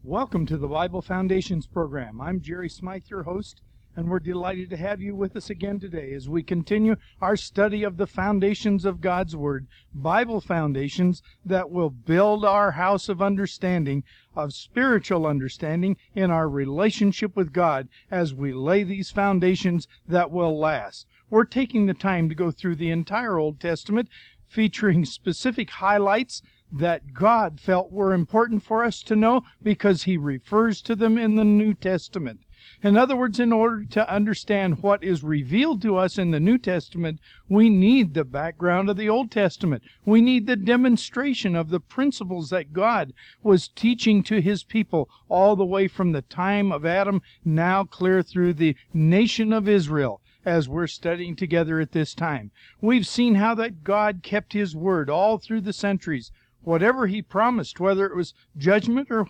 Welcome to the Bible Foundations program. I'm Jerry Smythe, your host, and we're delighted to have you with us again today as we continue our study of the foundations of God's Word, Bible foundations that will build our house of understanding, of spiritual understanding in our relationship with God as we lay these foundations that will last. We're taking the time to go through the entire Old Testament, featuring specific highlights that God felt were important for us to know because He refers to them in the New Testament. In other words, in order to understand what is revealed to us in the New Testament, we need the background of the Old Testament. We need the demonstration of the principles that God was teaching to His people all the way from the time of Adam, now clear through the nation of Israel. As we're studying together at this time, we've seen how that God kept His word all through the centuries. Whatever He promised, whether it was judgment or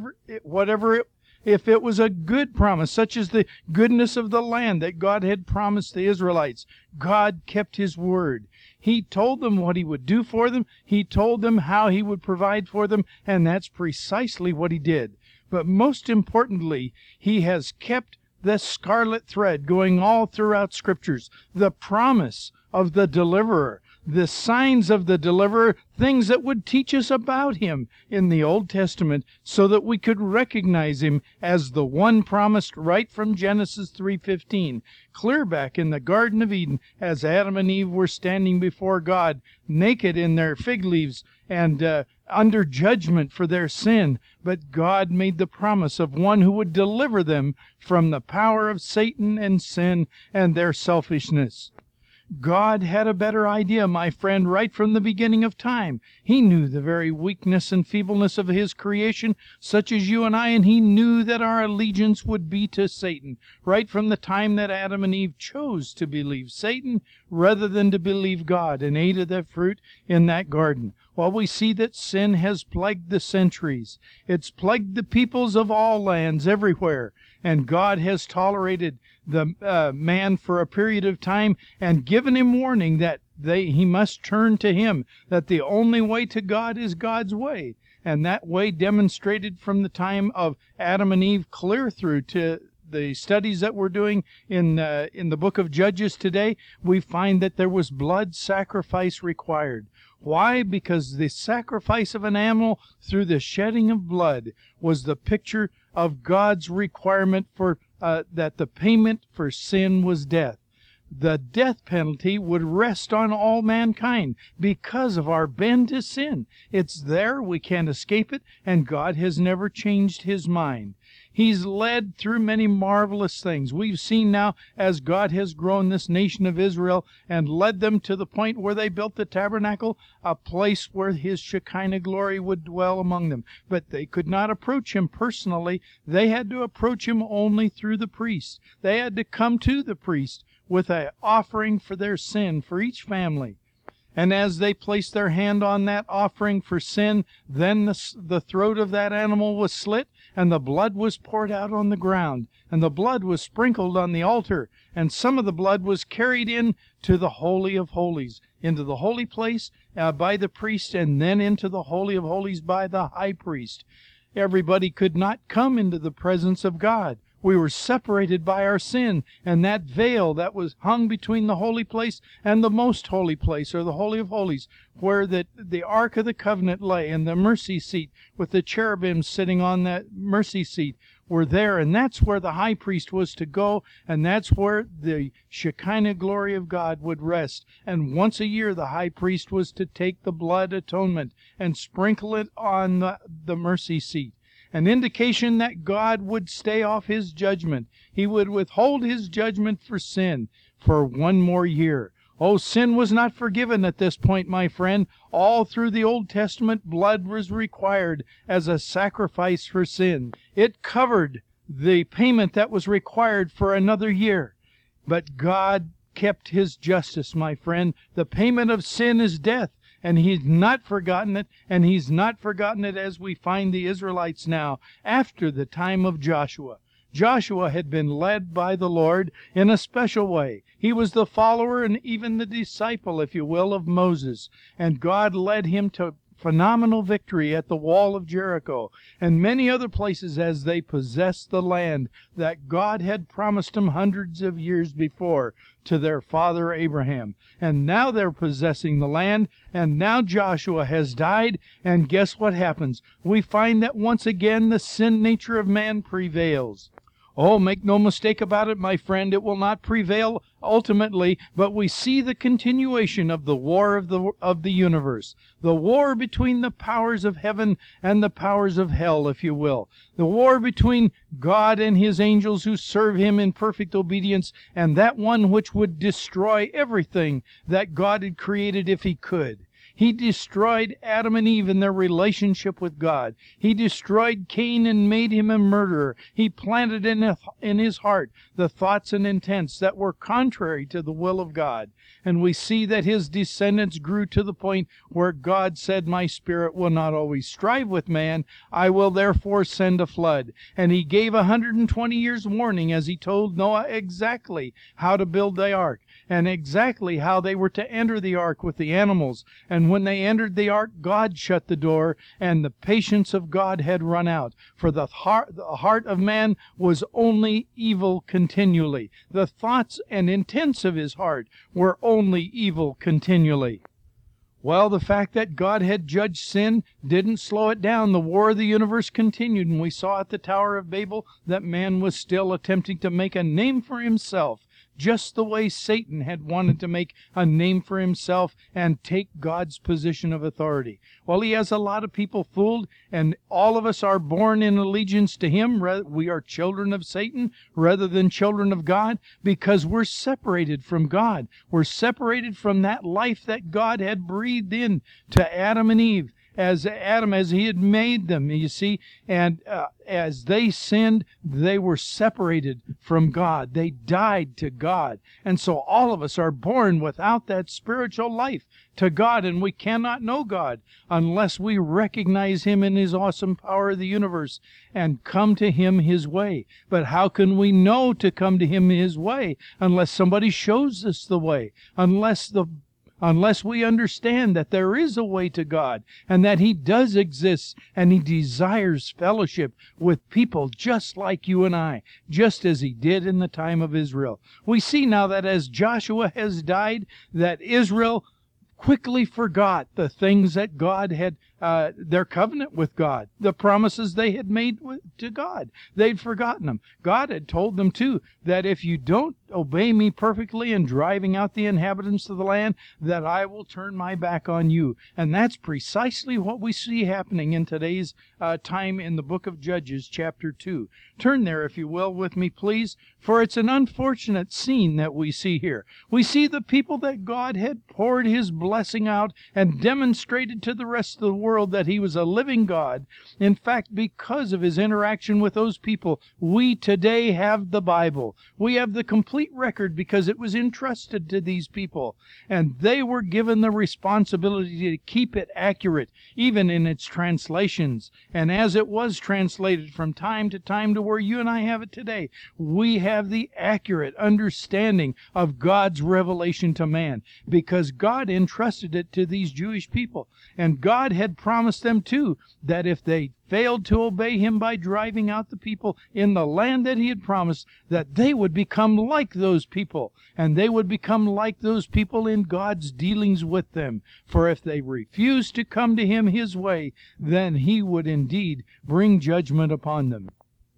if it was a good promise, such as the goodness of the land that God had promised the Israelites, God kept His word. He told them what He would do for them. He told them how He would provide for them, and that's precisely what He did. But most importantly, He has kept the scarlet thread going all throughout Scriptures, the promise of the deliverer, the signs of the deliverer, things that would teach us about Him in the Old Testament so that we could recognize Him as the one promised right from Genesis 3:15, clear back in the Garden of Eden as Adam and Eve were standing before God, naked in their fig leaves and under judgment for their sin. But God made the promise of one who would deliver them from the power of Satan and sin and their selfishness. God had a better idea, my friend, right from the beginning of time. He knew the very weakness and feebleness of His creation, such as you and I, and He knew that our allegiance would be to Satan, right from the time that Adam and Eve chose to believe Satan rather than to believe God and ate of the fruit in that garden. Well, we see that sin has plagued the centuries. It's plagued the peoples of all lands everywhere, and God has tolerated the man for a period of time and given him warning that he must turn to Him, that the only way to God is God's way. And that way demonstrated from the time of Adam and Eve clear through to the studies that we're doing in the book of Judges today, we find that there was blood sacrifice required. Why? Because the sacrifice of an animal through the shedding of blood was the picture of God's requirement for that the payment for sin was death. The death penalty would rest on all mankind because of our bend to sin. It's there, we can't escape it, and God has never changed His mind. He's led through many marvelous things. We've seen now as God has grown this nation of Israel and led them to the point where they built the tabernacle, a place where His Shekinah glory would dwell among them. But they could not approach Him personally. They had to approach Him only through the priest. They had to come to the priest with an offering for their sin for each family. And as they placed their hand on that offering for sin, then the throat of that animal was slit, and the blood was poured out on the ground, and the blood was sprinkled on the altar, and some of the blood was carried in to the Holy of Holies, into the holy place by the priest, and then into the Holy of Holies by the high priest. Everybody could not come into the presence of God. We were separated by our sin, and that veil that was hung between the holy place and the most holy place, or the Holy of Holies, where the Ark of the Covenant lay, and the mercy seat with the cherubim sitting on that mercy seat were there, and that's where the high priest was to go, and that's where the Shekinah glory of God would rest. And once a year the high priest was to take the blood atonement and sprinkle it on the mercy seat. An indication that God would stay off His judgment. He would withhold His judgment for sin for one more year. Oh, sin was not forgiven at this point, my friend. All through the Old Testament, blood was required as a sacrifice for sin. It covered the payment that was required for another year. But God kept His justice, my friend. The payment of sin is death. And He's not forgotten it, and He's not forgotten it as we find the Israelites now, after the time of Joshua. Joshua had been led by the Lord in a special way. He was the follower and even the disciple, if you will, of Moses. And God led him to phenomenal victory at the wall of Jericho and many other places as they possessed the land that God had promised them hundreds of years before to their father Abraham. And now they're possessing the land, and now Joshua has died, and guess what happens? We find that once again the sin nature of man prevails. Oh, make no mistake about it, my friend, it will not prevail ultimately, but we see the continuation of the war of the universe, the war between the powers of heaven and the powers of hell, if you will, the war between God and His angels who serve Him in perfect obedience, and that one which would destroy everything that God had created if He could. He destroyed Adam and Eve in their relationship with God. He destroyed Cain and made him a murderer. He planted in his heart the thoughts and intents that were contrary to the will of God. And we see that his descendants grew to the point where God said, "My spirit will not always strive with man. I will therefore send a flood." And He gave 120 years warning as He told Noah exactly how to build the ark and exactly how they were to enter the ark with the animals. And when they entered the ark, God shut the door, and the patience of God had run out. For the heart of man was only evil continually. The thoughts and intents of his heart were only evil continually. Well, the fact that God had judged sin didn't slow it down. The war of the universe continued, and we saw at the Tower of Babel that man was still attempting to make a name for himself, just the way Satan had wanted to make a name for himself and take God's position of authority. Well, he has a lot of people fooled, and all of us are born in allegiance to him. We are children of Satan rather than children of God because we're separated from God. We're separated from that life that God had breathed in to Adam and Eve. As He had made them, you see, and as they sinned, they were separated from God. They died to God. And so all of us are born without that spiritual life to God, and we cannot know God unless we recognize Him in His awesome power of the universe and come to Him His way. But how can we know to come to Him His way unless somebody shows us the way, unless we understand that there is a way to God and that He does exist and He desires fellowship with people just like you and I, just as He did in the time of Israel. We see now that as Joshua has died, that Israel quickly forgot the things that God had, their covenant with God, the promises they had made to God. They'd forgotten them. God had told them, too, that if you don't obey me perfectly in driving out the inhabitants of the land, that I will turn my back on you. And that's precisely what we see happening in today's time in the book of Judges, chapter 2. Turn there, if you will, with me, please, for it's an unfortunate scene that we see here. We see the people that God had poured His blessing out and demonstrated to the rest of the world that He was a living God. In fact, because of His interaction with those people, we today have the Bible. We have the complete record because it was entrusted to these people, and they were given the responsibility to keep it accurate, even in its translations. And as it was translated from time to time to where you and I have it today, we have the accurate understanding of God's revelation to man, because God entrusted it to these Jewish people. And God had promised them too that if they failed to obey Him by driving out the people in the land that He had promised, that they would become like those people, and they would become like those people in God's dealings with them. For if they refused to come to Him His way, then He would indeed bring judgment upon them.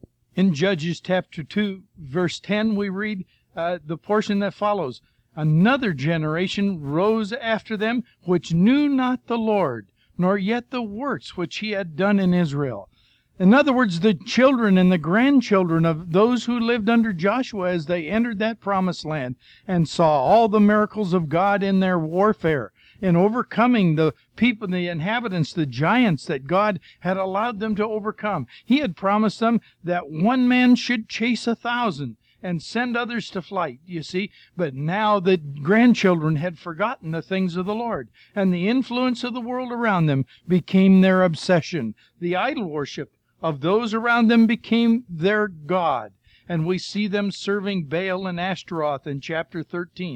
In Judges chapter 2, verse 10, we read the portion that follows. Another generation rose after them, which knew not the Lord, nor yet the works which He had done in Israel. In other words, the children and the grandchildren of those who lived under Joshua as they entered that promised land and saw all the miracles of God in their warfare, in overcoming the people, the inhabitants, the giants that God had allowed them to overcome. He had promised them that one man should chase 1,000 and send others to flight, you see. But now the grandchildren had forgotten the things of the Lord, and the influence of the world around them became their obsession. The idol worship of those around them became their God. And we see them serving Baal and Ashtaroth in chapter 13.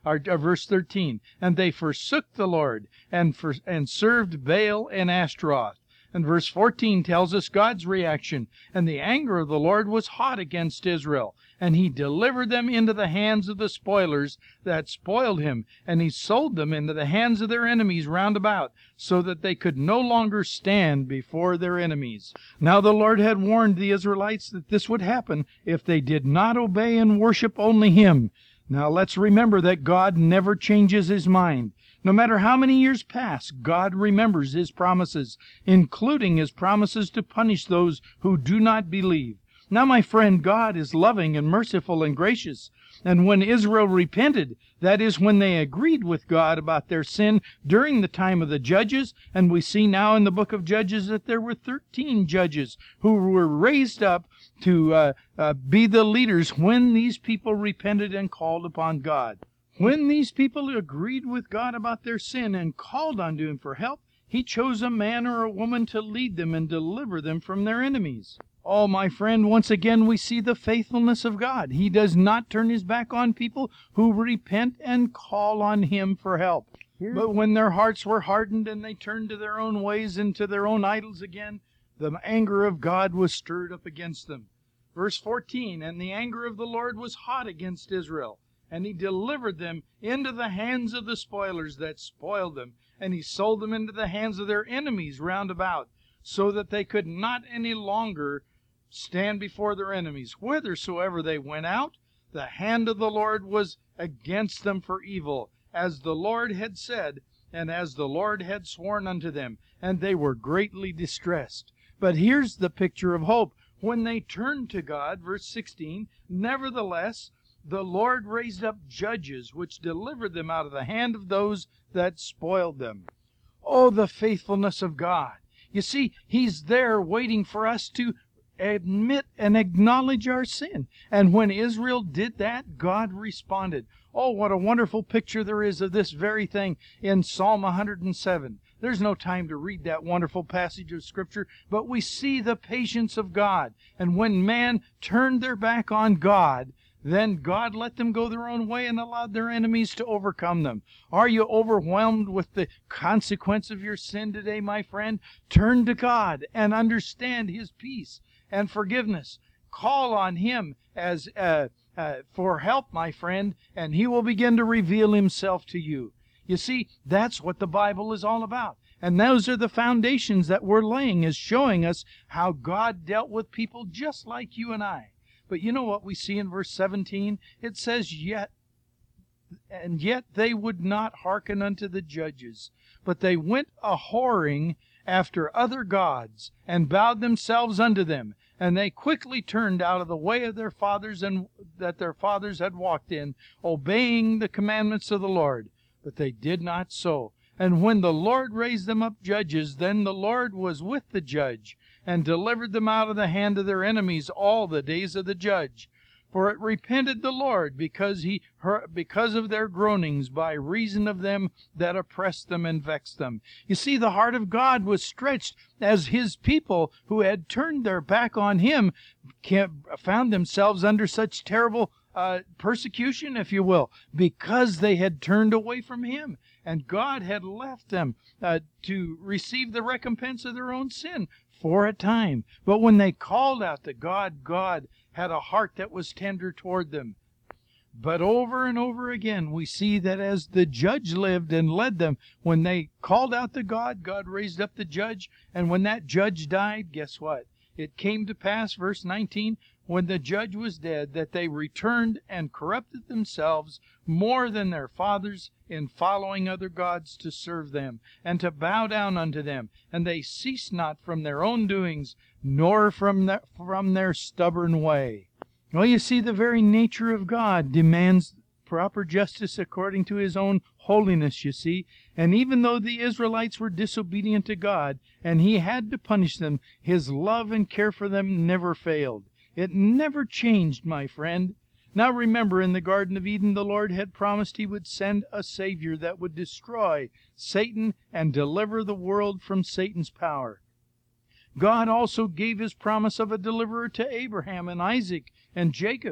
verse 13. And they forsook the Lord and served Baal and Ashtaroth. And verse 14 tells us God's reaction. And the anger of the Lord was hot against Israel, and he delivered them into the hands of the spoilers that spoiled him, and he sold them into the hands of their enemies round about, so that they could no longer stand before their enemies. Now the Lord had warned the Israelites that this would happen if they did not obey and worship only him. Now let's remember that God never changes his mind. No matter how many years pass, God remembers his promises, including his promises to punish those who do not believe. Now, my friend, God is loving and merciful and gracious. And when Israel repented, that is, when they agreed with God about their sin during the time of the judges, and we see now in the book of Judges that there were 13 judges who were raised up to be the leaders when these people repented and called upon God. When these people agreed with God about their sin and called unto him for help, he chose a man or a woman to lead them and deliver them from their enemies. Oh, my friend, once again we see the faithfulness of God. He does not turn his back on people who repent and call on him for help. But when their hearts were hardened and they turned to their own ways and to their own idols again, the anger of God was stirred up against them. Verse 14, and the anger of the Lord was hot against Israel, and he delivered them into the hands of the spoilers that spoiled them, and he sold them into the hands of their enemies round about, so that they could not any longer stand before their enemies. Whithersoever they went out, the hand of the Lord was against them for evil, as the Lord had said, and as the Lord had sworn unto them, and they were greatly distressed. But here's the picture of hope. When they turned to God, verse 16, nevertheless, the Lord raised up judges, which delivered them out of the hand of those that spoiled them. Oh, the faithfulness of God. You see, he's there waiting for us to admit and acknowledge our sin. And when Israel did that, God responded. Oh, what a wonderful picture there is of this very thing in Psalm 107. There's no time to read that wonderful passage of Scripture, but we see the patience of God. And when man turned their back on God, then God let them go their own way and allowed their enemies to overcome them. Are you overwhelmed with the consequence of your sin today, my friend? Turn to God and understand his peace and forgiveness. Call on him as for help, my friend, and he will begin to reveal himself to you. You see, that's what the Bible is all about. And those are the foundations that we're laying, is showing us how God dealt with people just like you and I. But you know what we see in verse 17? It says, yet they would not hearken unto the judges, but they went a-whoring after other gods, and bowed themselves unto them. And they quickly turned out of the way of their fathers, and that their fathers had walked in, obeying the commandments of the Lord. But they did not so. And when the Lord raised them up judges, then the Lord was with the judge, and delivered them out of the hand of their enemies all the days of the judge. For it repented the Lord because of their groanings, by reason of them that oppressed them and vexed them. You see, the heart of God was stretched as his people who had turned their back on him found themselves under such terrible persecution, if you will, because they had turned away from him. And God had left them to receive the recompense of their own sin for a time. But when they called out to God, God had a heart that was tender toward them. But over and over again, we see that as the judge lived and led them, when they called out to God, God raised up the judge. And when that judge died, guess what? It came to pass, verse 19, when the judge was dead, that they returned and corrupted themselves more than their fathers in following other gods to serve them, and to bow down unto them. And they ceased not from their own doings, nor from their stubborn way. Well, you see, the very nature of God demands proper justice according to his own holiness, you see. And even though the Israelites were disobedient to God, and he had to punish them, his love and care for them never failed. It never changed, my friend. Now remember, in the Garden of Eden, the Lord had promised he would send a Savior that would destroy Satan and deliver the world from Satan's power. God also gave his promise of a deliverer to Abraham and Isaac and Jacob.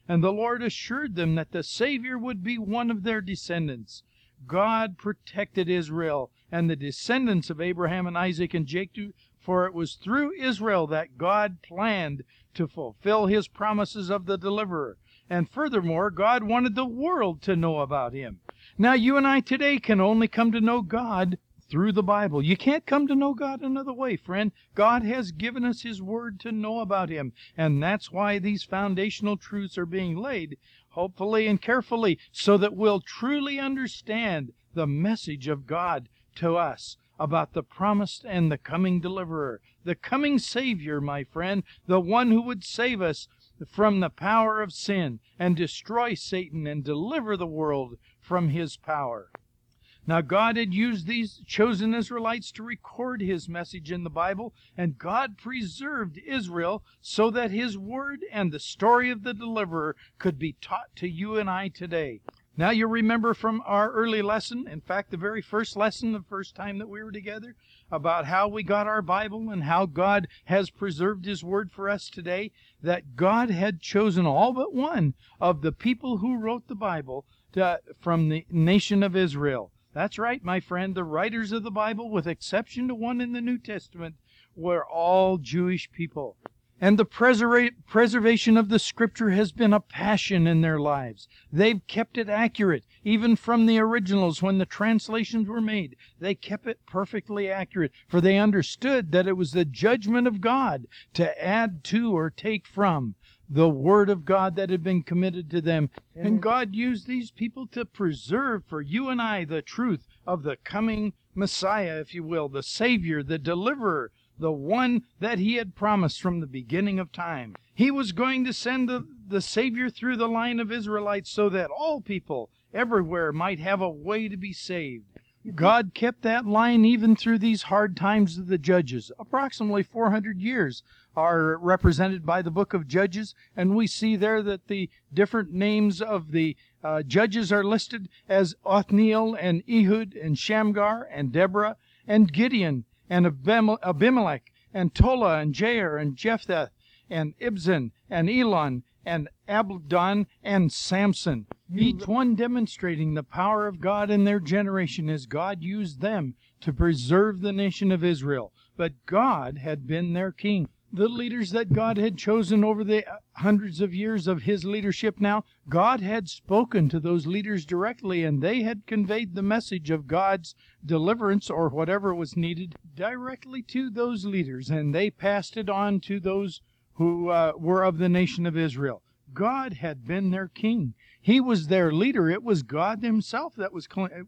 and the Lord assured them that the Savior would be one of their descendants. God protected Israel and the descendants of Abraham and Isaac and Jacob, for it was through Israel that God planned to fulfill His promises of the deliverer. And furthermore, God wanted the world to know about Him. Now, you and I today can only come to know God through the Bible. You can't come to know God another way, friend. God has given us His Word to know about Him, and that's why these foundational truths are being laid, hopefully and carefully, so that we'll truly understand the message of God to us about the promised and the coming deliverer, the coming Savior, my friend, the one who would save us from the power of sin and destroy Satan and deliver the world from his power. Now, God had used these chosen Israelites to record His message in the Bible, and God preserved Israel so that His word and the story of the deliverer could be taught to you and I today. Now, you remember from our early lesson, in fact, the very first lesson, the first time that we were together, about how we got our Bible and how God has preserved His Word for us today, that God had chosen all but one of the people who wrote the Bible from the nation of Israel. That's right, my friend. The writers of the Bible, with exception to one in the New Testament, were all Jewish people. And the preservation of the Scripture has been a passion in their lives. They've kept it accurate, even from the originals when the translations were made. They kept it perfectly accurate, for they understood that it was the judgment of God to add to or take from the Word of God that had been committed to them. And God used these people to preserve for you and I the truth of the coming Messiah, if you will, the Savior, the Deliverer, the one that He had promised from the beginning of time. He was going to send the Savior through the line of Israelites so that all people everywhere might have a way to be saved. God kept that line even through these hard times of the Judges. Approximately 400 years are represented by the book of Judges, and we see there that the different names of the judges are listed as Othniel and Ehud and Shamgar and Deborah and Gideon and Abimelech and Tola and Jair and Jephthah and Ibzan and Elon and Abdon and Samson, each one demonstrating the power of God in their generation as God used them to preserve the nation of Israel. But God had been their king. The leaders that God had chosen over the hundreds of years of His leadership now, God had spoken to those leaders directly, and they had conveyed the message of God's deliverance or whatever was needed directly to those leaders, and they passed it on to those who were of the nation of Israel. God had been their king. He was their leader. It was God Himself that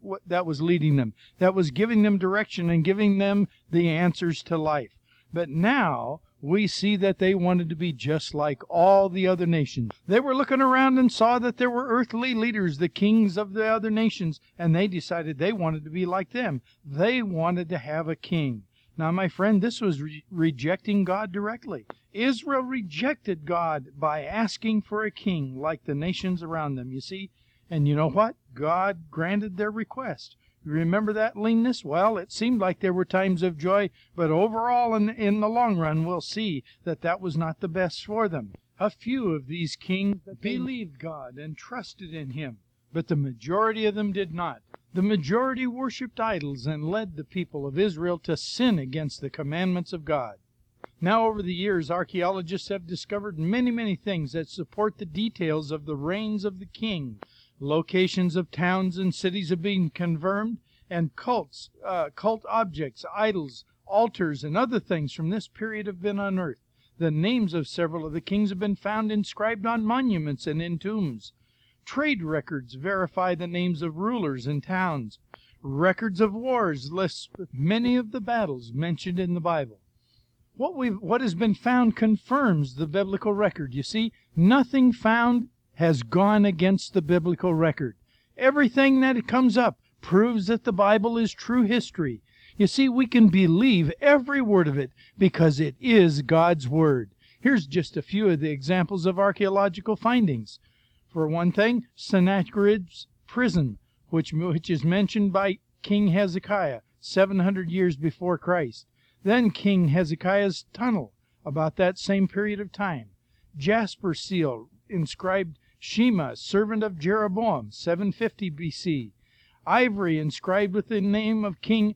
was leading them, that was giving them direction and giving them the answers to life. But now we see that they wanted to be just like all the other nations. They were looking around and saw that there were earthly leaders, the kings of the other nations, and they decided they wanted to be like them. They wanted to have a king. Now, my friend, this was rejecting God directly. Israel rejected God by asking for a king like the nations around them, you see. And you know what? God granted their request. You remember that leanness? Well, it seemed like there were times of joy, but overall in the long run, we'll see that that was not the best for them. A few of these kings believed God and trusted in Him, but the majority of them did not. The majority worshipped idols and led the people of Israel to sin against the commandments of God. Now, over the years, archaeologists have discovered many, many things that support the details of the reigns of the king. Locations of towns and cities have been confirmed, and cult objects, idols, altars, and other things from this period have been unearthed. The names of several of the kings have been found inscribed on monuments and in tombs. Trade records verify the names of rulers and towns. Records of wars list many of the battles mentioned in the Bible. What has been found confirms the biblical record. You see, nothing found has gone against the biblical record. Everything that comes up proves that the Bible is true history. You see, we can believe every word of it because it is God's Word. Here's just a few of the examples of archaeological findings. For one thing, Sennacherib's prison, which is mentioned by King Hezekiah 700 years before Christ. Then King Hezekiah's tunnel, about that same period of time. Jasper seal inscribed Shema, servant of Jeroboam, 750 BC. Ivory inscribed with the name of King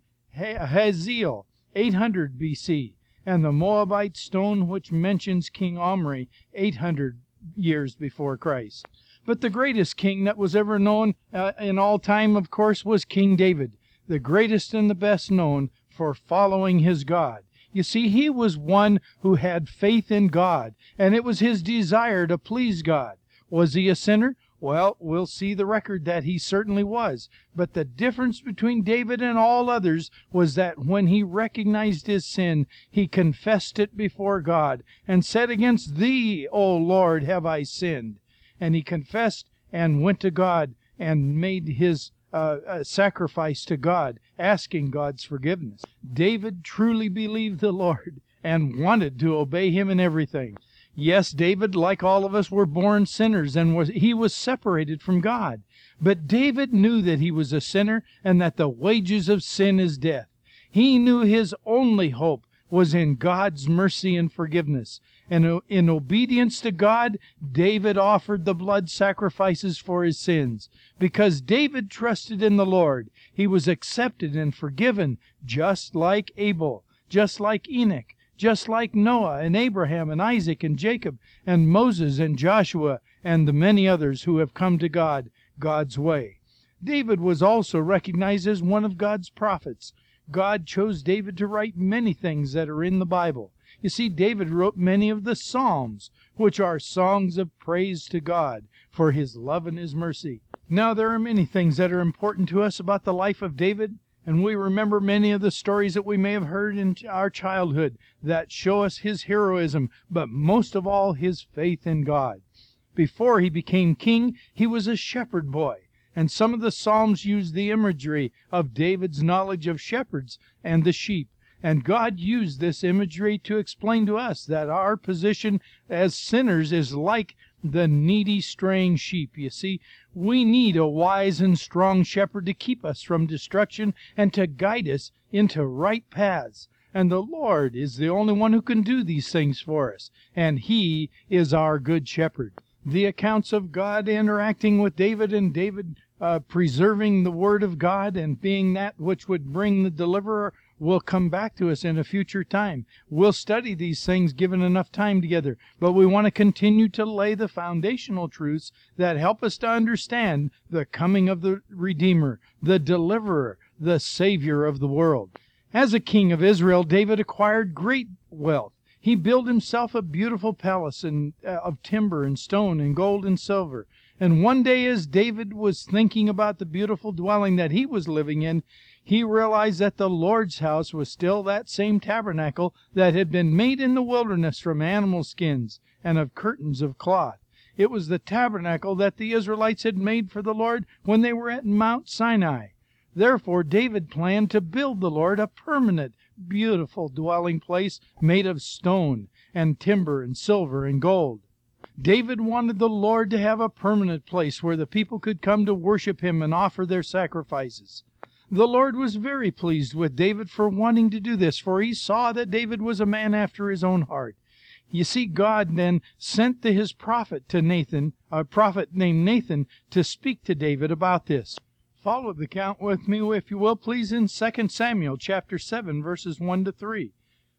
Hazael, 800 BC. And the Moabite stone which mentions King Omri, 800 years before Christ. But the greatest king that was ever known in all time, of course, was King David, the greatest and the best known for following his God. You see, he was one who had faith in God, and it was his desire to please God. Was he a sinner? Well, we'll see the record that he certainly was. But the difference between David and all others was that when he recognized his sin, he confessed it before God and said, "Against thee, O Lord, have I sinned." And he confessed and went to God and made his sacrifice to God, asking God's forgiveness. David truly believed the Lord and wanted to obey him in everything. Yes, David, like all of us, were born sinners, and he was separated from God. But David knew that he was a sinner and that the wages of sin is death. He knew his only hope was in God's mercy and forgiveness. And in obedience to God, David offered the blood sacrifices for his sins. Because David trusted in the Lord, he was accepted and forgiven, just like Abel, just like Enoch, just like Noah and Abraham and Isaac and Jacob and Moses and Joshua and the many others who have come to God God's way. David was also recognized as one of God's prophets. God chose David to write many things that are in the Bible. You see, David wrote many of the Psalms, which are songs of praise to God for his love and his mercy. Now, there are many things that are important to us about the life of David, and we remember many of the stories that we may have heard in our childhood that show us his heroism, but most of all his faith in God. Before he became king, he was a shepherd boy, and some of the Psalms use the imagery of David's knowledge of shepherds and the sheep. And God used this imagery to explain to us that our position as sinners is like the needy straying sheep. You see, we need a wise and strong shepherd to keep us from destruction and to guide us into right paths. And the Lord is the only one who can do these things for us, and He is our good shepherd. The accounts of God interacting with David and David preserving the Word of God and being that which would bring the deliverer will come back to us in a future time. We'll study these things given enough time together, but we want to continue to lay the foundational truths that help us to understand the coming of the Redeemer, the Deliverer, the Savior of the world. As a king of Israel, David acquired great wealth. He built himself a beautiful palace of timber and stone and gold and silver. And one day, as David was thinking about the beautiful dwelling that he was living in, he realized that the Lord's house was still that same tabernacle that had been made in the wilderness from animal skins and of curtains of cloth. It was the tabernacle that the Israelites had made for the Lord when they were at Mount Sinai. Therefore, David planned to build the Lord a permanent, beautiful dwelling place made of stone and timber and silver and gold. David wanted the Lord to have a permanent place where the people could come to worship Him and offer their sacrifices. The Lord was very pleased with David for wanting to do this, for He saw that David was a man after His own heart. You see, God then sent His prophet to Nathan, a prophet named Nathan, to speak to David about this. Follow the account with me, if you will, please, in 2 Samuel chapter 7, verses 1 to 3.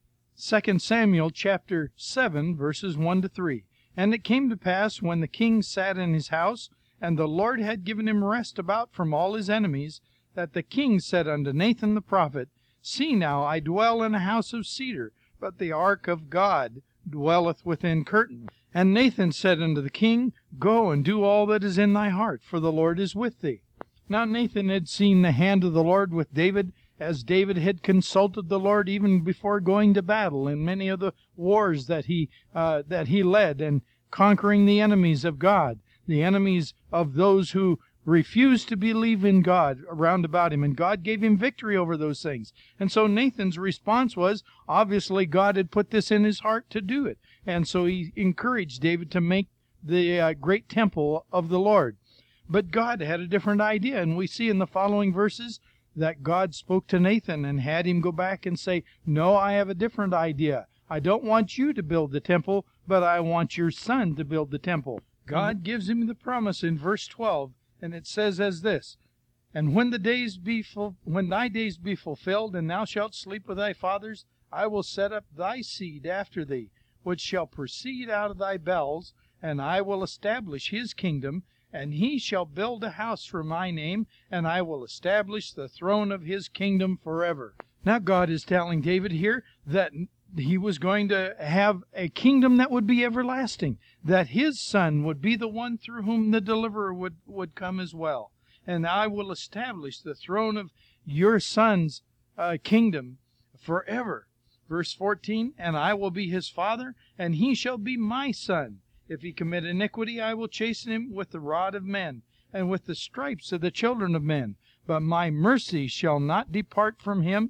2 Samuel chapter 7, verses 1 to 3. And it came to pass, when the king sat in his house, and the Lord had given him rest about from all his enemies, that the king said unto Nathan the prophet, See now, I dwell in a house of cedar, but the ark of God dwelleth within curtains. And Nathan said unto the king, Go and do all that is in thy heart, for the Lord is with thee. Now Nathan had seen the hand of the Lord with David, as David had consulted the Lord even before going to battle in many of the wars that he led, and conquering the enemies of God, the enemies of those who refused to believe in God around about him, and God gave him victory over those things. And so Nathan's response was, obviously God had put this in his heart to do it, and so he encouraged David to make the great temple of the Lord. But God had a different idea, and we see in the following verses that God spoke to Nathan and had him go back and say, No, I have a different idea. I don't want you to build the temple, but I want your son to build the temple. God gives him the promise in verse 12, and it says as this, "And when thy days be fulfilled, and thou shalt sleep with thy fathers, I will set up thy seed after thee, which shall proceed out of thy bowels, and I will establish his kingdom, and he shall build a house for my name, and I will establish the throne of his kingdom forever." Now God is telling David here that he was going to have a kingdom that would be everlasting, that his son would be the one through whom the deliverer would come as well. And I will establish the throne of your son's kingdom forever. Verse 14, "And I will be his father, and he shall be my son. If he commit iniquity, I will chasten him with the rod of men, and with the stripes of the children of men. But my mercy shall not depart from him,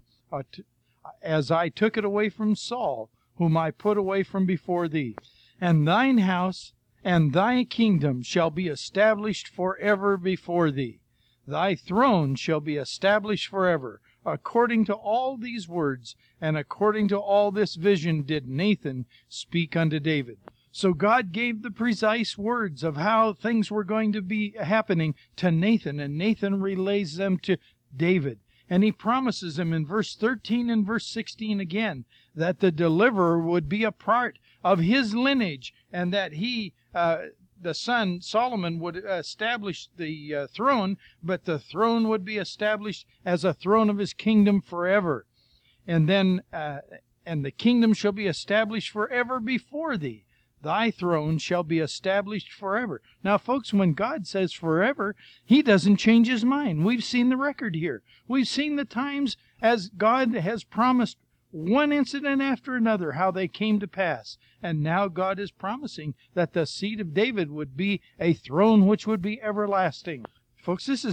as I took it away from Saul, whom I put away from before thee. And thine house and thy kingdom shall be established forever before thee. Thy throne shall be established forever." According to all these words, and according to all this vision, did Nathan speak unto David. So God gave the precise words of how things were going to be happening to Nathan, and Nathan relays them to David. And he promises him in verse 13 and verse 16 again that the deliverer would be a part of his lineage, and that he, the son Solomon, would establish the throne, but the throne would be established as a throne of his kingdom forever. And then, and the kingdom shall be established forever before thee. Thy throne shall be established forever. Now, folks, when God says forever, he doesn't change his mind. We've seen the record here. We've seen the times as God has promised one incident after another, how they came to pass. And now God is promising that the seed of David would be a throne which would be everlasting. Folks, this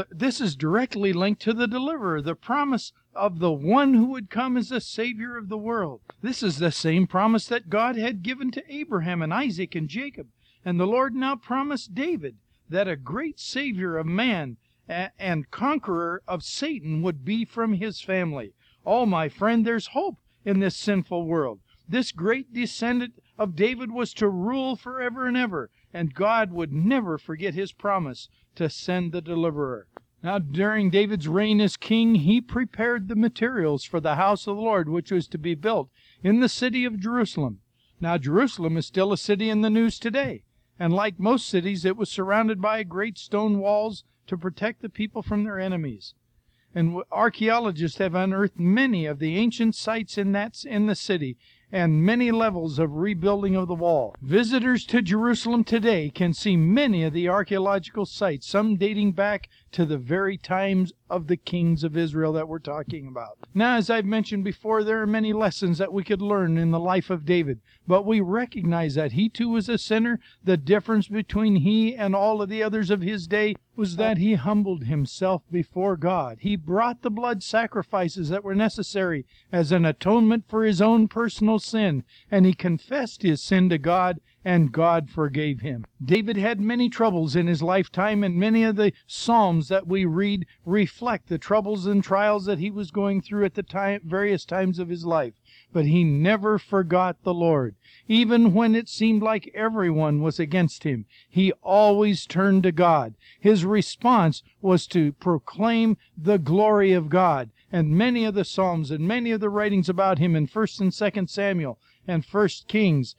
is directly linked to the deliverer, the promise of the one who would come as the Savior of the world. This is the same promise that God had given to Abraham and Isaac and Jacob. And the Lord now promised David that a great Savior of man and conqueror of Satan would be from his family. Oh, my friend, there's hope in this sinful world. This great descendant of David was to rule forever and ever, and God would never forget his promise to send the deliverer. Now, during David's reign as king, he prepared the materials for the house of the Lord, which was to be built in the city of Jerusalem. Now, Jerusalem is still a city in the news today, and like most cities, it was surrounded by great stone walls to protect the people from their enemies. And archaeologists have unearthed many of the ancient sites in the city, and many levels of rebuilding of the wall. Visitors to Jerusalem today can see many of the archaeological sites, some dating back to the very times of the kings of Israel that we're talking about. Now, as I've mentioned before, there are many lessons that we could learn in the life of David, but we recognize that he too was a sinner. The difference between he and all of the others of his day was that he humbled himself before God. He brought the blood sacrifices that were necessary as an atonement for his own personal sin, and he confessed his sin to God, and God forgave him. David had many troubles in his lifetime, and many of the Psalms that we read reflect the troubles and trials that he was going through at the various times of his life. But he never forgot the Lord. Even when it seemed like everyone was against him, he always turned to God. His response was to proclaim the glory of God. And many of the Psalms and many of the writings about him in 1 and 2 Samuel and 1 Kings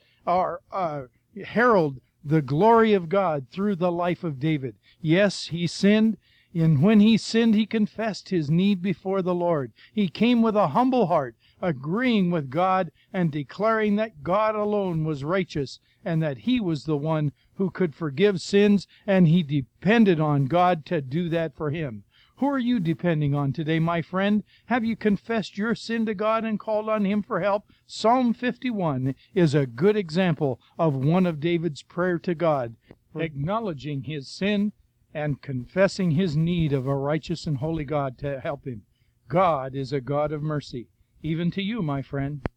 herald the glory of God through the life of David. Yes, he sinned, and when he sinned, he confessed his need before the Lord. He came with a humble heart, agreeing with God and declaring that God alone was righteous and that he was the one who could forgive sins, and he depended on God to do that for him. Who are you depending on today, my friend? Have you confessed your sin to God and called on him for help? Psalm 51 is a good example of one of David's prayer to God, acknowledging his sin and confessing his need of a righteous and holy God to help him. God is a God of mercy, even to you, my friend.